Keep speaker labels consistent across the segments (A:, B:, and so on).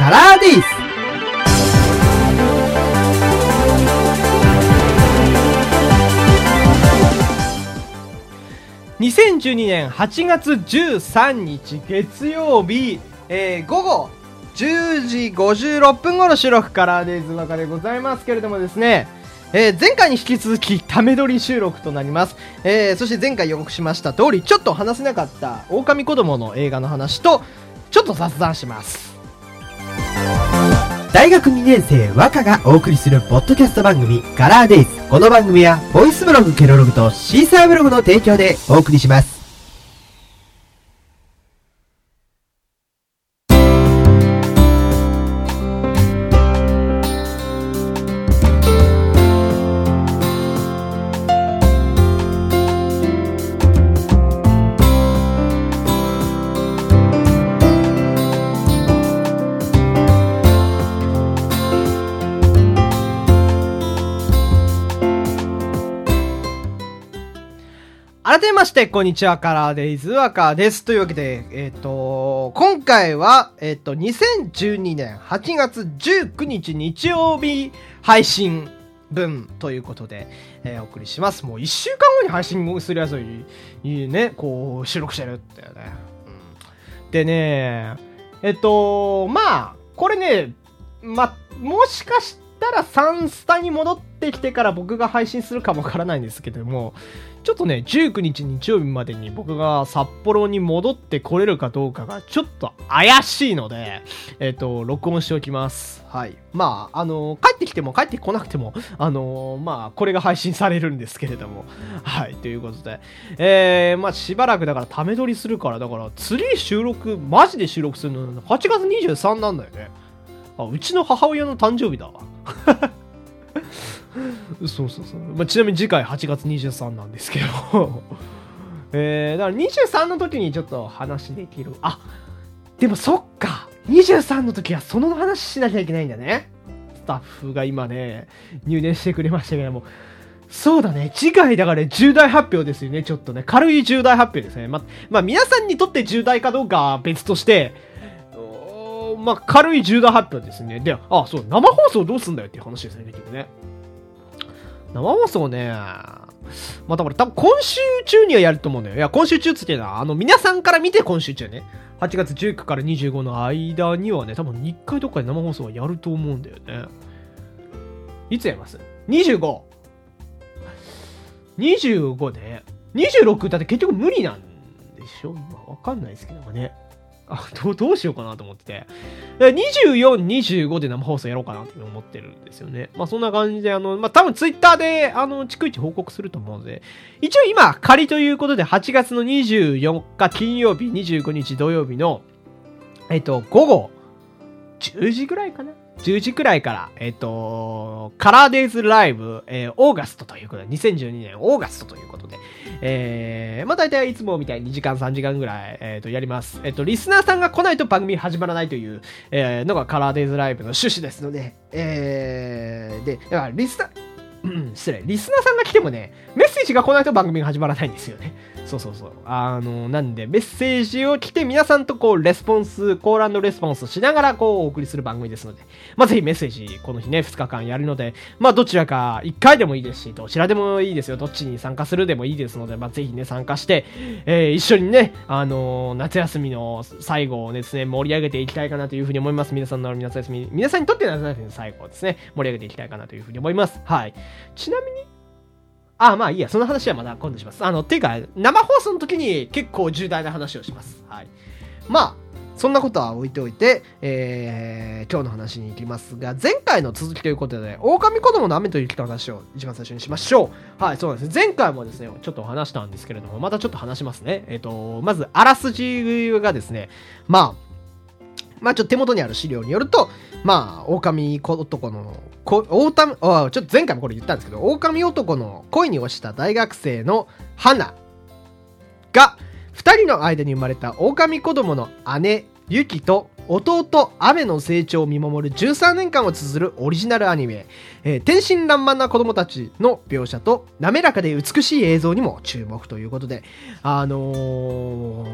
A: カラーデイズ。2012年8月13日月曜日、午後10時56分頃収録カラーデイズの中でございますけれどもですね、前回に引き続きため撮り収録となります。そして前回予告しました通り、ちょっと話せなかった狼子供の映画の話とちょっと雑談します。大学2年生和歌がお送りするポッドキャスト番組カラーデイズ。この番組はボイスブログケロログとシーサーブログの提供でお送りします。改めまして、こんにちは、カラーデイズワカです。というわけで、今回は、2012年8月19日日曜日配信分ということで、お送りします。もう1週間後に配信するやつにね、こう、収録してるってね。でね、まあ、これね、もしかしたらサンスタに戻ってきてから僕が配信するかもわからないんですけども、ちょっとね、19日日曜日までに僕が札幌に戻ってこれるかどうかがちょっと怪しいので、録音しておきます。はい。まあ、帰ってきても帰ってこなくても、まあ、これが配信されるんですけれども。はい。ということで、まあ、しばらくだからため撮りするから、だから、次収録、マジで収録するの、8月23なんだよね。あ、うちの母親の誕生日だわ。そう。まあ、ちなみに次回8月23なんですけど。だから23の時にちょっと話できる。あ、でもそっか。23の時はその話しなきゃいけないんだね。スタッフが今ね、入念してくれましたけども。そうだね。次回だから重大発表ですよね。ちょっとね。軽い重大発表ですね。まあ、皆さんにとって重大かどうかは別として、まあ、軽い重大発表ですね。で、そう、生放送どうすんだよっていう話ですね、結局ね。生放送ね、まあ、だから多分今週中にはやると思うんだよ。いや、今週中っていうのは、皆さんから見て今週中ね。8月19から25の間にはね、多分1回どっかで生放送はやると思うんだよね。いつやります ?25。25ね。26だって結局無理なんでしょ？まあ、わかんないですけどもね。どうしようかなと思ってて。24、25で生放送やろうかなって思ってるんですよね。まあそんな感じで、まあ多分ツイッターで、逐一報告すると思うので、一応今、仮ということで8月の24日金曜日、25日土曜日の、午後、10時ぐらいかな10時くらいから、カラーデイズライブ、オーガストということで、2012年オーガストということで、まあ大体いつもみたいに2時間3時間ぐらい、やります。リスナーさんが来ないと番組始まらないという、のがカラーデイズライブの趣旨ですので、で、だからリスナーさんが来てもね、メッセージが来ないと番組が始まらないんですよね。そう。なんで、メッセージを来て皆さんとこう、コール&レスポンスしながらこう、お送りする番組ですので、まあ、ぜひメッセージ、この日ね、2日間やるので、まあ、どちらか1回でもいいですし、どちらでもいいですよ。どっちに参加するでもいいですので、まあ、ぜひね、参加して、一緒にね、夏休みの最後をですね、盛り上げていきたいかなというふうに思います。皆さんにとっての夏休みの最後をですね、盛り上げていきたいかなというふうに思います。はい。ちなみに、まあいいや、その話はまだ今度します。ていうか、生放送の時に結構重大な話をします。はい。まあ、そんなことは置いておいて、今日の話に行きますが、前回の続きということで、狼子供の雨と雪の話を一番最初にしましょう。はい、そうなんです。前回もですね、ちょっと話したんですけれども、またちょっと話しますね。まず、あらすじがですね、まあちょっと手元にある資料によると、まあ、狼男の、ちょっと前回もこれ言ったんですけど、狼男の恋に落ちた大学生の花が、二人の間に生まれた狼子供の姉、ユキと弟、アメの成長を見守る13年間を綴るオリジナルアニメ、天真爛漫な子供たちの描写と滑らかで美しい映像にも注目ということで、ど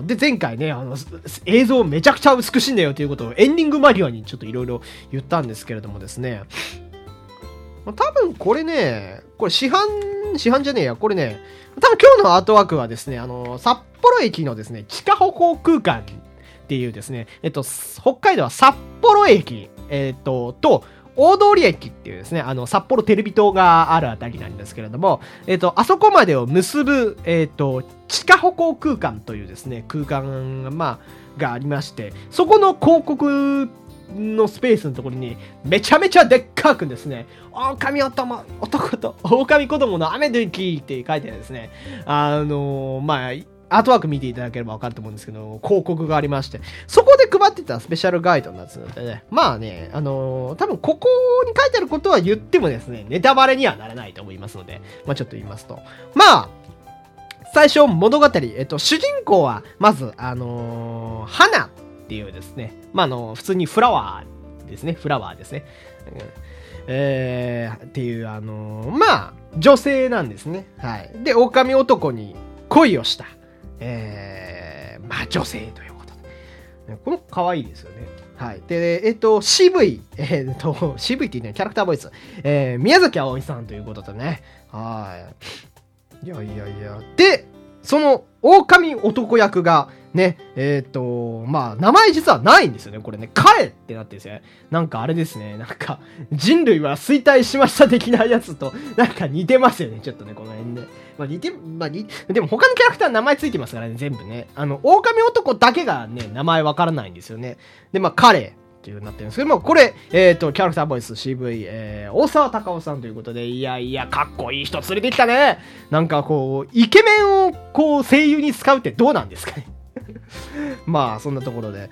A: で、前回ね、映像めちゃくちゃ美しいんだよということをエンディング間際にちょっといろいろ言ったんですけれどもですね、多分これね、これ市販じゃねえや、これね、多分今日のアートワークはですね、札幌駅のですね、地下歩行空間っていうですね、北海道は札幌駅、と、大通駅っていうですね、札幌テレビ塔があるあたりなんですけれども、あそこまでを結ぶ、地下歩行空間というですね、空間が、がありまして、そこの広告のスペースのところに、めちゃめちゃでっかくですね、狼男と、狼子供の雨と雪って書いてあるですね、アートワーク見ていただければ分かると思うんですけど、広告がありまして、そこで配ってたスペシャルガイドになってたのでね、多分ここに書いてあることは言ってもですね、ネタバレにはならないと思いますので、ちょっと言いますと。最初物語、主人公は、まず、花っていうですね、普通にフラワーですね。っていう、女性なんですね。はい。で、狼男に恋をした。女性ということで。この可愛いですよね。はい。で、CV、CV っていうね、キャラクターボイス、宮崎あおいさんということでね。はい。いや。で、その、狼男役が、ね、名前実はないんですよね。これね、彼ってなってるんですよね。なんかあれですね。なんか、人類は衰退しました的なやつと、なんか似てますよね。ちょっとね、この辺ね。でも他のキャラクター名前ついてますからね、全部ね。狼男だけがね、名前わからないんですよね。で、彼っていうなってるんですけども、これ、キャラクターボイス CV、大沢たかおさんということで、いや、かっこいい人連れてきたね。なんかこう、イケメンをこう、声優に使うってどうなんですかね。そんなところで。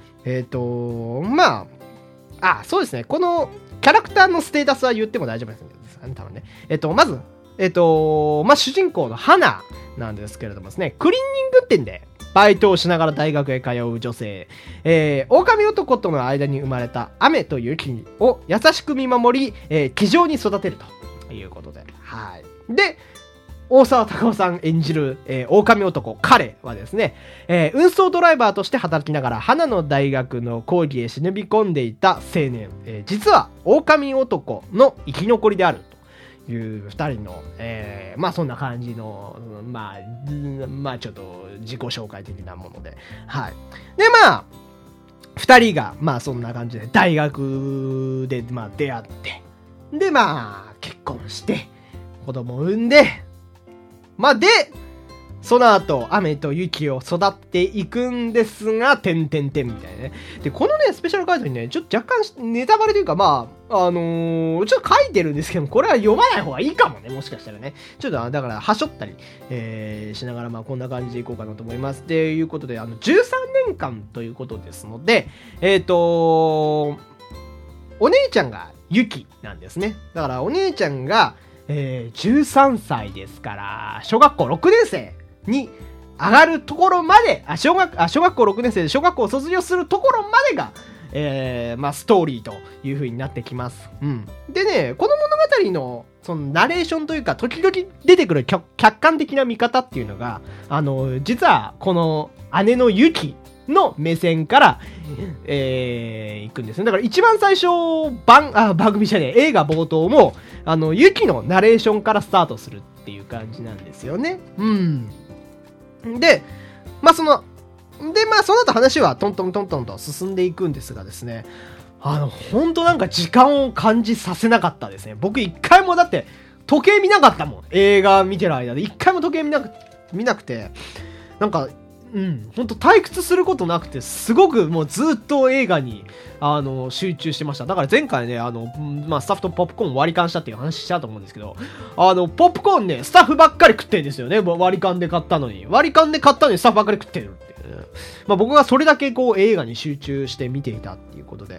A: そうですね。このキャラクターのステータスは言っても大丈夫ですね。多分ね。まず、主人公の花なんですけれどもですね、クリーニング店でバイトをしながら大学へ通う女性、狼男との間に生まれた雨と雪を優しく見守り、気丈に育てるということで。はい。で、大沢たかおさん演じる、狼男、彼はですね、運送ドライバーとして働きながら、花の大学の講義へ忍び込んでいた青年、実は狼男の生き残りであるという二人の、そんな感じの、ちょっと自己紹介的なもので、はい。で、二人が、そんな感じで大学で、出会って、で、結婚して、子供を産んで、で、その後、雨と雪を育っていくんですが、みたいなね。で、このね、スペシャルガイドにね、ちょっと若干ネタバレというか、ちょっと書いてるんですけど、これは読まない方がいいかもね、もしかしたらね。ちょっと、だから、はしょったり、しながら、こんな感じでいこうかなと思います。ということで、13年間ということですので、お姉ちゃんが雪なんですね。だから、お姉ちゃんが、13歳ですから、小学校6年生に上がるところまで、小学校6年生で小学校を卒業するところまでが、ストーリーという風になってきます。うん。でね、この物語の、そのナレーションというか、時々出てくる客観的な見方っていうのが、実は、この姉のユキの目線から、行くんですね。だから一番最初、番組じゃねえ、映画冒頭も、ユキのナレーションからスタートするっていう感じなんですよね。うん。で、その後話はトントンと進んでいくんですがですね、ほんとなんか時間を感じさせなかったですね。僕一回もだって時計見なかったもん。映画見てる間で一回も時計見なくて、なんか、ほんと退屈することなくて、すごくもうずっと映画に、集中してました。だから前回ね、スタッフとポップコーン割り勘したっていう話したと思うんですけど、ポップコーンね、スタッフばっかり食ってるんですよね。割り勘で買ったのにスタッフばっかり食ってるっていう、ね。僕がそれだけこう映画に集中して見ていたっていうことで、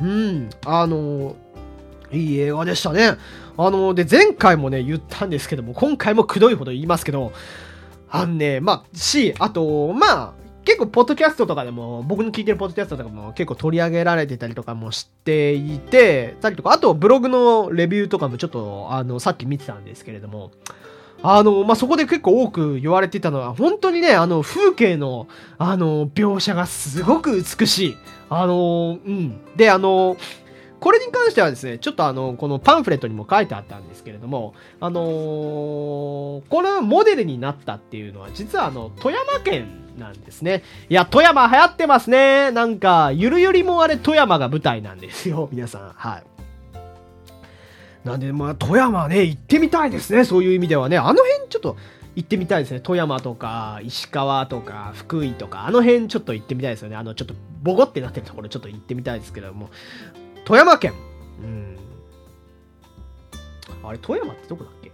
A: いい映画でしたね。で、前回もね、言ったんですけども、今回もくどいほど言いますけど、あと、結構、ポッドキャストとかでも、僕の聞いてるポッドキャストとかも結構取り上げられてたりとかもしていて、あとブログのレビューとかもちょっと、さっき見てたんですけれども、 そこで結構多く言われてたのは、本当にね、風景の、描写がすごく美しい。で、これに関してはですね、ちょっとこのパンフレットにも書いてあったんですけれども、このモデルになったっていうのは、実は富山県なんですね。いや、富山流行ってますね。なんか、ゆるゆりもあれ富山が舞台なんですよ、皆さん。はい。なんで、富山ね、行ってみたいですね。そういう意味ではね。あの辺ちょっと行ってみたいですね。富山とか、石川とか、福井とか、あの辺ちょっと行ってみたいですよね。ちょっとボコってなってるところちょっと行ってみたいですけれども。富山県。あれ、富山ってどこだっけ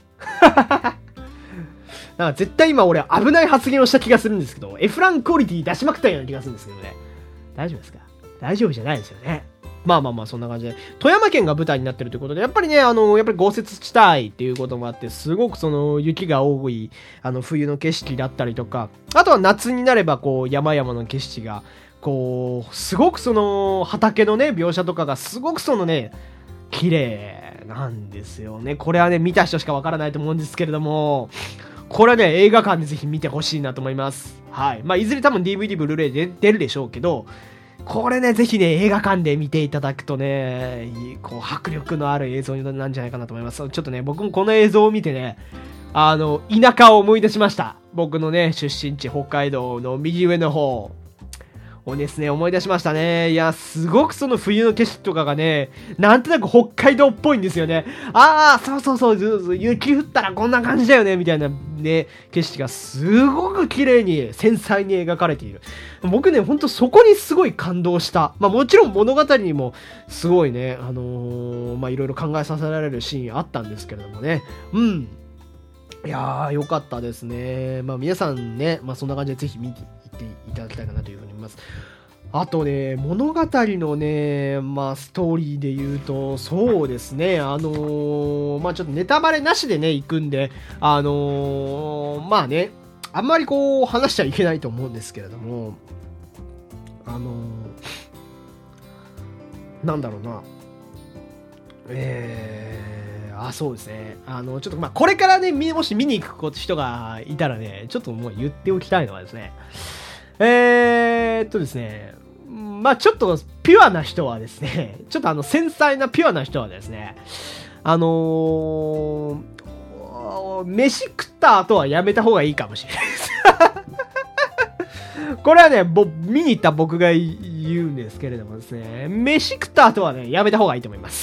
A: なんか絶対今俺危ない発言をした気がするんですけど、F ランクオリティ出しまくったような気がするんですけどね。大丈夫ですか？大丈夫じゃないですよね。そんな感じで。富山県が舞台になってるということで、やっぱりね、やっぱり豪雪地帯っていうこともあって、すごく雪が多い、冬の景色だったりとか、あとは夏になれば、山々の景色が、すごく畑のね、描写とかがすごく綺麗なんですよね。これはね、見た人しかわからないと思うんですけれども、これはね、映画館でぜひ見てほしいなと思います。はい。いずれ多分 DVD、ブルーレイで出るでしょうけど、これね、ぜひね、映画館で見ていただくとね、迫力のある映像なんじゃないかなと思います。ちょっとね、僕もこの映像を見てね、田舎を思い出しました。僕のね、出身地、北海道の右上の方をですね、思い出しましたね。いや、すごく冬の景色とかがね、なんとなく北海道っぽいんですよね。そう、雪降ったらこんな感じだよね、みたいなね、景色がすごく綺麗に、繊細に描かれている。僕ね、ほんとそこにすごい感動した。もちろん物語にもすごいね、いろいろ考えさせられるシーンあったんですけれどもね。いやー、よかったですね。皆さんね、そんな感じでぜひ見ていっていただきたいかなというふうに思います。あとね、物語のね、ストーリーで言うと、そうですね、ちょっとネタバレなしでね、行くんで、あんまり話しちゃいけないと思うんですけれども、なんだろうな、そうですね。ちょっとこれからね、もし見に行く人がいたらね、ちょっともう言っておきたいのはですね、ですね、ちょっとピュアな人はですね、ちょっと繊細なピュアな人はですね、飯食った後はやめた方がいいかもしれないです。これはね、見に行った僕が言うんですけれどもですね、飯食った後はね、やめた方がいいと思います。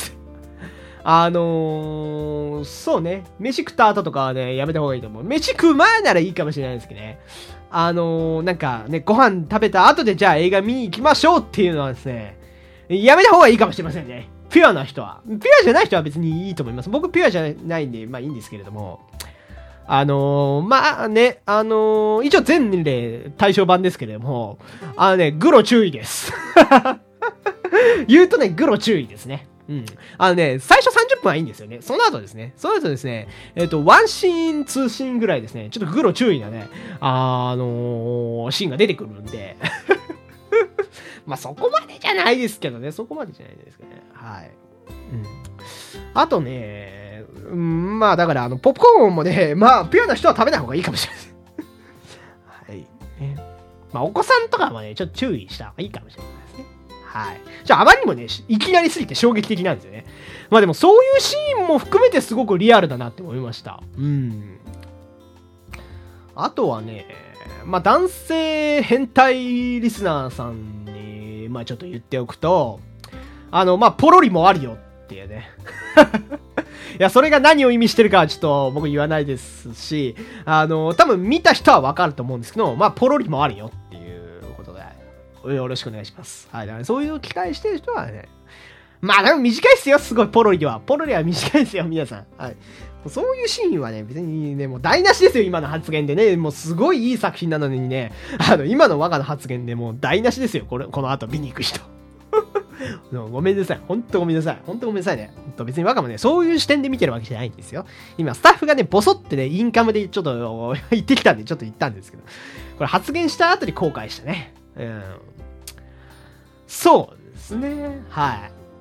A: そうね。飯食った後とかはね、やめた方がいいと思う。飯食う前ならいいかもしれないですけどね。なんかね、ご飯食べた後でじゃあ映画見に行きましょうっていうのはですね、やめた方がいいかもしれませんね。ピュアな人は。ピュアじゃない人は別にいいと思います。僕ピュアじゃないんで、いいんですけれども。一応全年齢対象版ですけれども、グロ注意です。言うとね、グロ注意ですね。最初30分はいいんですよね。その後ですね、1シーン、2シーンぐらいですね、ちょっとグロ注意なね、シーンが出てくるんで、そこまでじゃないですけどね、はい。あとね、だから、ポップコーンもね、ピュアな人は食べない方がいいかもしれない。はい。お子さんとかはね、ちょっと注意した方がいいかもしれないですね。はい。あまりにもね、いきなりすぎて衝撃的なんですよね。でもそういうシーンも含めてすごくリアルだなって思いました。あとはね、男性変態リスナーさんに、ちょっと言っておくと、ポロリもあるよっていうね。いや、それが何を意味してるかはちょっと僕言わないですし、多分見た人はわかると思うんですけど、ポロリもあるよっていうことで、よろしくお願いします。はい。だからそういうのを期待してる人はね、でも短いっすよ、すごい、ポロリは。ポロリは短いですよ、皆さん。はい。そういうシーンはね、別にね、もう台無しですよ、今の発言でね。もうすごいいい作品なのにね、今の我がの発言でもう台無しですよ、この後見に行く人。ごめんなさい。ほんとごめんなさい。ほんとごめんなさいね。別に我がもね、そういう視点で見てるわけじゃないんですよ。今、スタッフがね、ボソってね、インカムでちょっと言ってきたんで、ちょっと言ったんですけど、これ発言した後に後悔したね。そうですね。はい。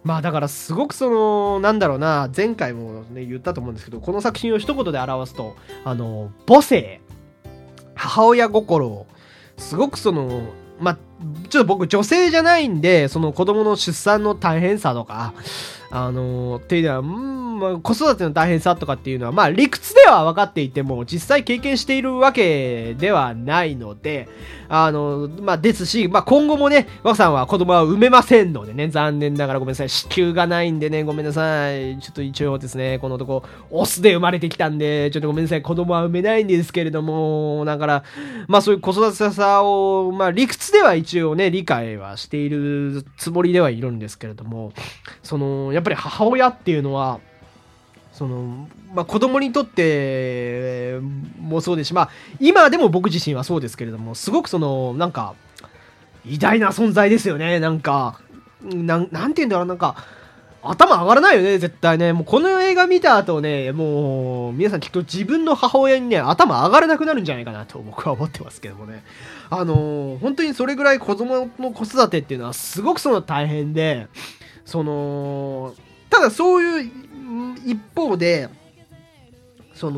A: まあだからすごくその、なんだろうな、前回もね、言ったと思うんですけど、この作品を一言で表すと、母性、母親心を、すごくその、まあ、ちょっと僕女性じゃないんで、その子供の出産の大変さとか、っていうのは、まあ、子育ての大変さとかっていうのは、まあ理屈では分かっていても、実際経験しているわけではないので、まあですし、まあ今後もね、若さんは子供は産めませんのでね、残念ながらごめんなさい、子宮がないんでね、ごめんなさい。ちょっと一応ですね、この男、オスで生まれてきたんで、ちょっとごめんなさい、子供は産めないんですけれども、だから、まあそういう子育てさを、まあ理屈では一応ね、理解はしているつもりではいるんですけれども、その、やっぱり母親っていうのは、その、まあ、子供にとってもそうですし、まあ、今でも僕自身はそうですけれども、すごくその、なんか、偉大な存在ですよね。なんか、なんて言うんだろう、なんか、頭上がらないよね、絶対ね。もうこの映画見た後ね、もう、皆さんきっと自分の母親にね、頭上がらなくなるんじゃないかなと僕は思ってますけどもね。本当にそれぐらい子供の子育てっていうのはすごくその大変で、その、ただそういう一方で、そう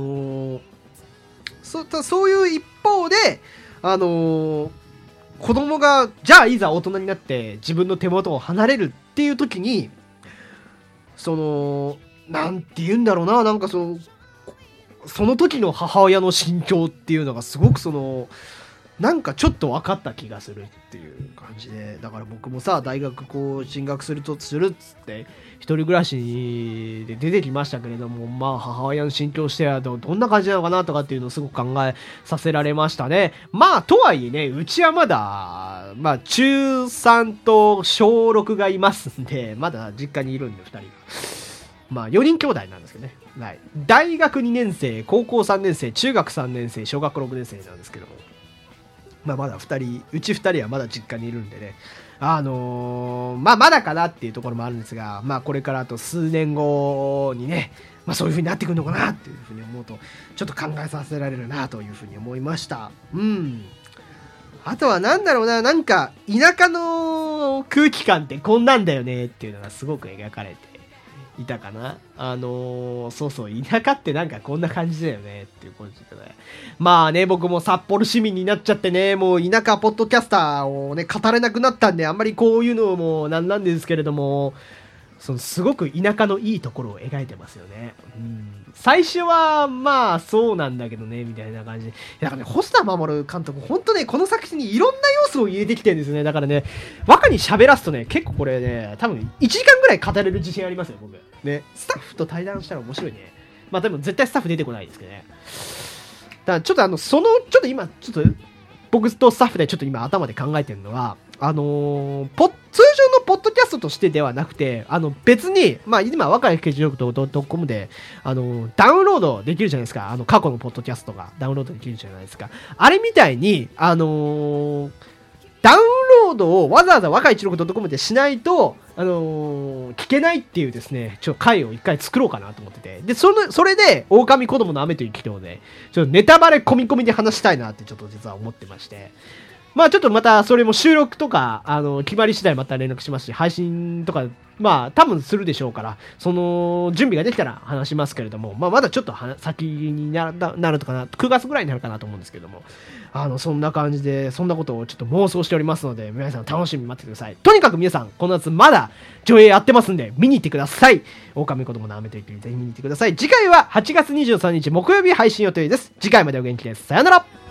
A: いう一方で、子供が、じゃあいざ大人になって自分の手元を離れるっていう時に、その、なんて言うんだろうな、なんかその時の母親の心境っていうのがすごくその、なんかちょっと分かった気がするっていう感じで、だから僕もさ、大学こう進学するっつって一人暮らしで出てきましたけれども、まあ母親の心境してはどんな感じなのかなとかっていうのをすごく考えさせられましたね。まあとはいえね、うちはまだまあ中3と小6がいますんで、まだ実家にいるんで2人が。まあ4人兄弟なんですけどね。はい。大学2年生、高校3年生、中学3年生、小学6年生なんですけども。まあまだうち2人はまだ実家にいるんでね。まあまだかなっていうところもあるんですが、まあこれからあと数年後にね、まあそういう風になってくるのかなっていう風に思うと、ちょっと考えさせられるなという風に思いました。あとはなんだろうな、なんか田舎の空気感ってこんなんだよねっていうのがすごく描かれていたかな。そうそう、田舎ってなんかこんな感じだよねっていう感じでね。まあね、僕も札幌市民になっちゃってね、もう田舎ポッドキャスターをね、語れなくなったんで、あんまりこういうのもなんですけれども、すごく田舎のいいところを描いてますよね。最初は、まあ、そうなんだけどね、みたいな感じで。だからね、細田守監督、ほんとね、この作品にいろんな要素を入れてきてるんですね。だからね、和歌に喋らすとね、結構これね、多分1時間ぐらい語れる自信ありますよ、僕。ね、スタッフと対談したら面白いね。まあ、でも絶対スタッフ出てこないですけどね。だからちょっとちょっと今、ちょっと、僕とスタッフでちょっと今頭で考えてるのは、通常のポッドキャストとしてではなくて、別に、まあ、今、若い刑事力.com で、ダウンロードできるじゃないですか。過去のポッドキャストがダウンロードできるじゃないですか。あれみたいに、ダウンロードをわざわざ若い16.com でしないと、聞けないっていうですね、回を一回作ろうかなと思ってて。で、それで、狼子供の雨という企業で、ちょっとネタバレ込みで話したいなってちょっと実は思ってまして。まあちょっとまたそれも収録とか、決まり次第また連絡しますし、配信とか、まあ多分するでしょうから、その準備ができたら話しますけれども、まあまだちょっと先になるとかな、9月ぐらいになるかなと思うんですけども、そんな感じで、そんなことをちょっと妄想しておりますので、皆さん楽しみに待ってください。とにかく皆さん、この夏まだ上映やってますんで、見に行ってください。狼子供の雨というぜひ見に行ってください。次回は8月23日木曜日配信予定です。次回までお元気です。さよなら。